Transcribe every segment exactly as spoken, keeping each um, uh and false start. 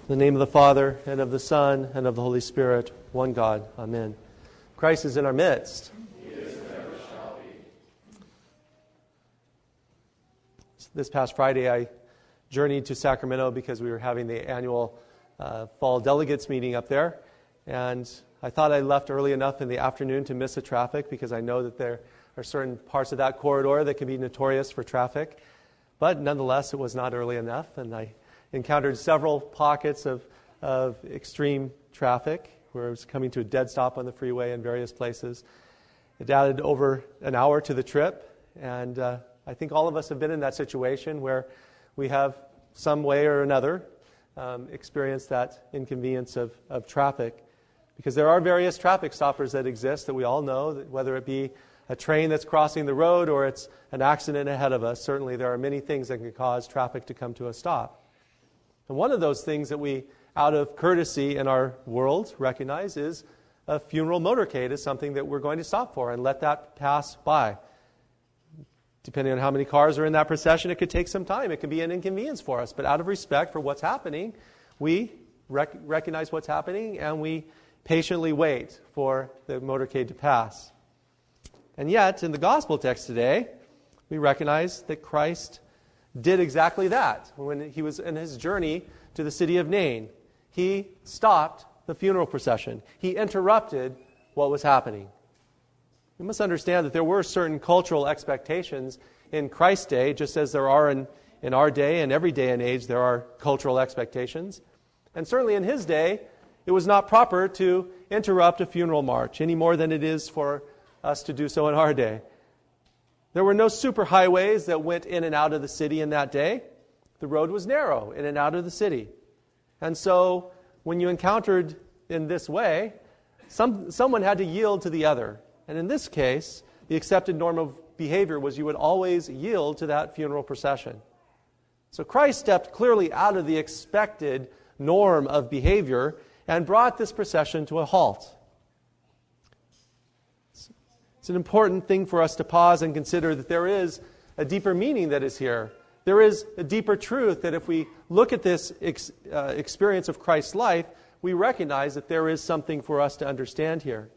In the name of the Father, and of the Son, and of the Holy Spirit, one God. Amen. Christ is in our midst. He is and ever shall be. This past Friday, I journeyed to Sacramento because we were having the annual uh, fall delegates meeting up there. And I thought I left early enough in the afternoon to miss the traffic because I know that there are certain parts of that corridor that can be notorious for traffic. But nonetheless, it was not early enough, and I encountered several pockets of, of extreme traffic where I was coming to a dead stop on the freeway in various places. It added over an hour to the trip, and uh, I think all of us have been in that situation where we have some way or another um, experienced that inconvenience of, of traffic, because there are various traffic stoppers that exist that we all know, that whether it be a train that's crossing the road or it's an accident ahead of us. Certainly there are many things that can cause traffic to come to a stop. And one of those things that we, out of courtesy in our world, recognize is a funeral motorcade is something that we're going to stop for and let that pass by. Depending on how many cars are in that procession, it could take some time. It could be an inconvenience for us. But out of respect for what's happening, we rec- recognize what's happening and we patiently wait for the motorcade to pass. And yet, in the gospel text today, we recognize that Christ did exactly that. When he was in his journey to the city of Nain, he stopped the funeral procession. He interrupted what was happening. We must understand that there were certain cultural expectations in Christ's day, just as there are in, in our day and every day and age, there are cultural expectations. And certainly in his day, it was not proper to interrupt a funeral march any more than it is for us to do so in our day. There were no superhighways that went in and out of the city in that day. The road was narrow in and out of the city. And so when you encountered in this way, some, someone had to yield to the other. And in this case, the accepted norm of behavior was you would always yield to that funeral procession. So Christ stepped clearly out of the expected norm of behavior and brought this procession to a halt. It's an important thing for us to pause and consider that there is a deeper meaning that is here. There is a deeper truth that if we look at this ex, uh, experience of Christ's life, we recognize that there is something for us to understand here.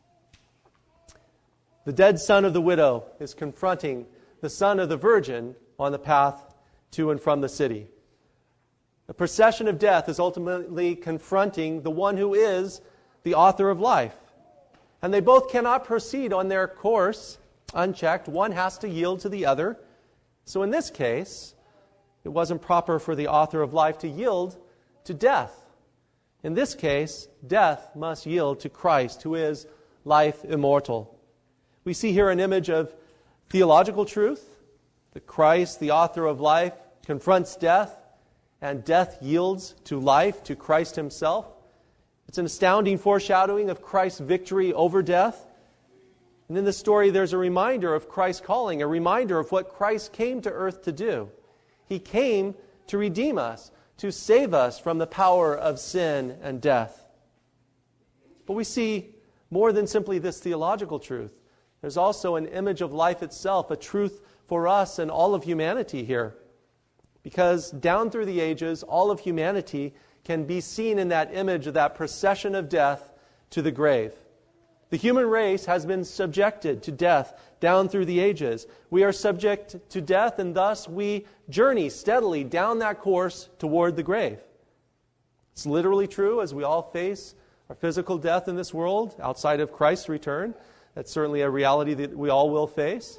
The dead son of the widow is confronting the son of the virgin on the path to and from the city. The procession of death is ultimately confronting the one who is the author of life. And they both cannot proceed on their course unchecked. One has to yield to the other. So in this case, it wasn't proper for the author of life to yield to death. In this case, death must yield to Christ, who is life immortal. We see here an image of theological truth, that Christ, the author of life, confronts death, and death yields to life, to Christ himself. It's an astounding foreshadowing of Christ's victory over death. And in this story, there's a reminder of Christ's calling, a reminder of what Christ came to earth to do. He came to redeem us, to save us from the power of sin and death. But we see more than simply this theological truth. There's also an image of life itself, a truth for us and all of humanity here. Because down through the ages, all of humanity can be seen in that image of that procession of death to the grave. The human race has been subjected to death down through the ages. We are subject to death, and thus we journey steadily down that course toward the grave. It's literally true as we all face our physical death in this world outside of Christ's return. That's certainly a reality that we all will face.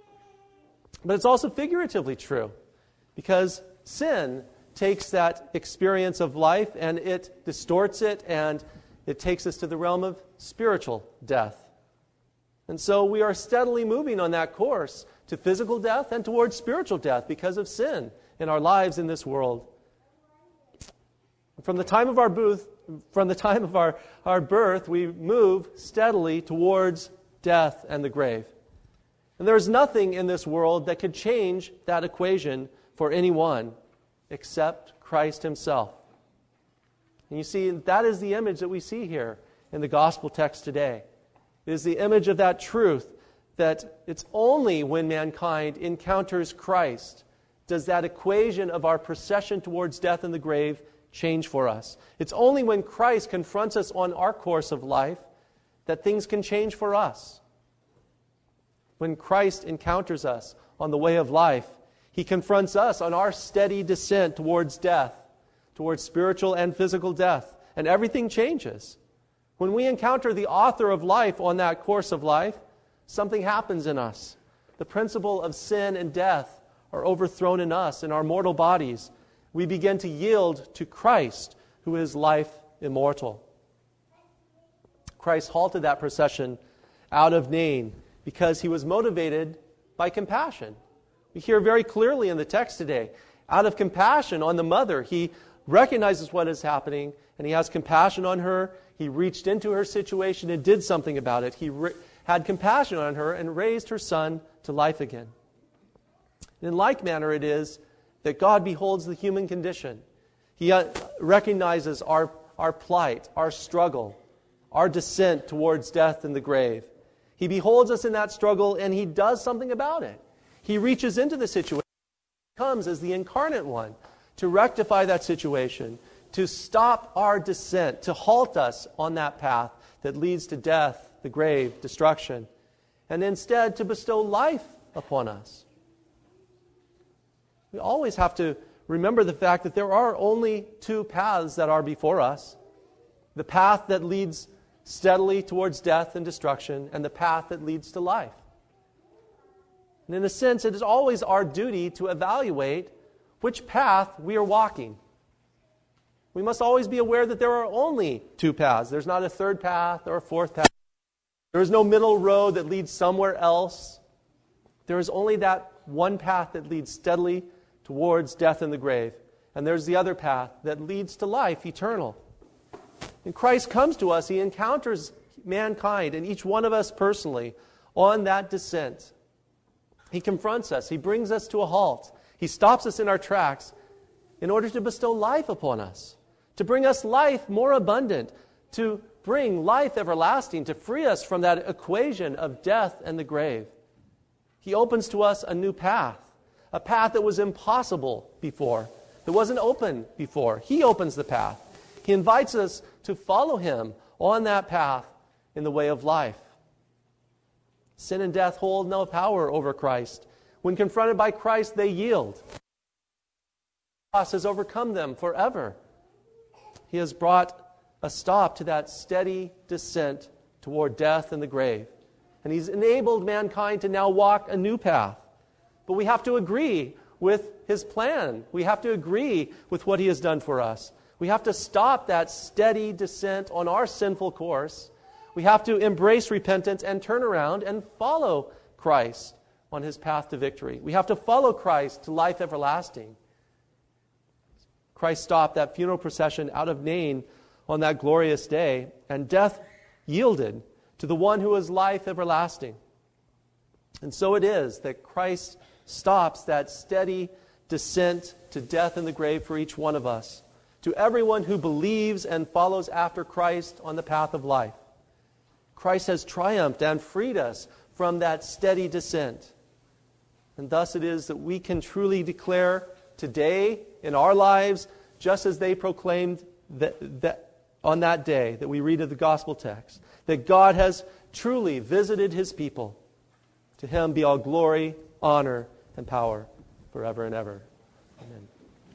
But it's also figuratively true, because sin takes that experience of life and it distorts it, and it takes us to the realm of spiritual death. And so we are steadily moving on that course to physical death and towards spiritual death because of sin in our lives in this world. From the time of our booth, from the time of our, our birth, we move steadily towards death and the grave. And there's nothing in this world that could change that equation for anyone except Christ himself. And you see, that is the image that we see here in the gospel text today. It is the image of that truth that it's only when mankind encounters Christ does that equation of our procession towards death and the grave change for us. It's only when Christ confronts us on our course of life that things can change for us. When Christ encounters us on the way of life, He confronts us on our steady descent towards death, towards spiritual and physical death, and everything changes. When we encounter the author of life on that course of life, something happens in us. The principle of sin and death are overthrown in us, in our mortal bodies. We begin to yield to Christ, who is life immortal. Christ halted that procession out of Nain because He was motivated by compassion. We hear very clearly in the text today, out of compassion on the mother, He recognizes what is happening and He has compassion on her. He reached into her situation and did something about it. He re- had compassion on her and raised her son to life again. In like manner it is that God beholds the human condition. He uh, recognizes our, our plight, our struggle, our descent towards death and the grave. He beholds us in that struggle and He does something about it. He reaches into the situation, comes as the incarnate one to rectify that situation, to stop our descent, to halt us on that path that leads to death, the grave, destruction, and instead to bestow life upon us. We always have to remember the fact that there are only two paths that are before us. The path that leads steadily towards death and destruction, and the path that leads to life. And in a sense, it is always our duty to evaluate which path we are walking. We must always be aware that there are only two paths. There's not a third path or a fourth path. There is no middle road that leads somewhere else. There is only that one path that leads steadily towards death and the grave. And there's the other path that leads to life eternal. And Christ comes to us. He encounters mankind and each one of us personally on that descent. He confronts us. He brings us to a halt. He stops us in our tracks in order to bestow life upon us, to bring us life more abundant, to bring life everlasting, to free us from that equation of death and the grave. He opens to us a new path, a path that was impossible before, that wasn't open before. He opens the path. He invites us to follow Him on that path in the way of life. Sin and death hold no power over Christ. When confronted by Christ, they yield. The cross has overcome them forever. He has brought a stop to that steady descent toward death and the grave. And He's enabled mankind to now walk a new path. But we have to agree with His plan. We have to agree with what He has done for us. We have to stop that steady descent on our sinful course. We have to embrace repentance and turn around and follow Christ on His path to victory. We have to follow Christ to life everlasting. Christ stopped that funeral procession out of Nain on that glorious day, and death yielded to the one who is life everlasting. And so it is that Christ stops that steady descent to death and the grave for each one of us, to everyone who believes and follows after Christ on the path of life. Christ has triumphed and freed us from that steady descent. And thus it is that we can truly declare today in our lives, just as they proclaimed that, that on that day that we read of the gospel text, that God has truly visited His people. To Him be all glory, honor, and power forever and ever. Amen.